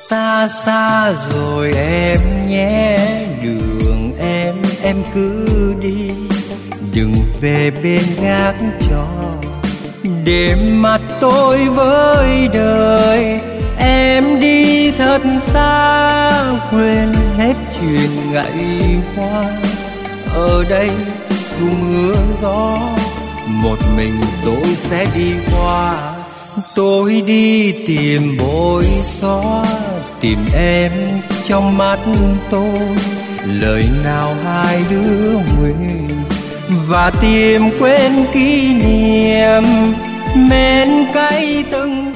Ta xa rồi em nhé, đường em cứ đi, đừng về bên gác trò để mặt tôi với đời. Em đi thật xa, quên hết chuyện ngày qua. Ở đây dù mưa gió, một mình tôi sẽ đi qua. Tôi đi tìm bối xóa, tìm em trong mắt tôi, lời nào hai đứa nguyện, và tìm quên kỷ niệm mến cay từng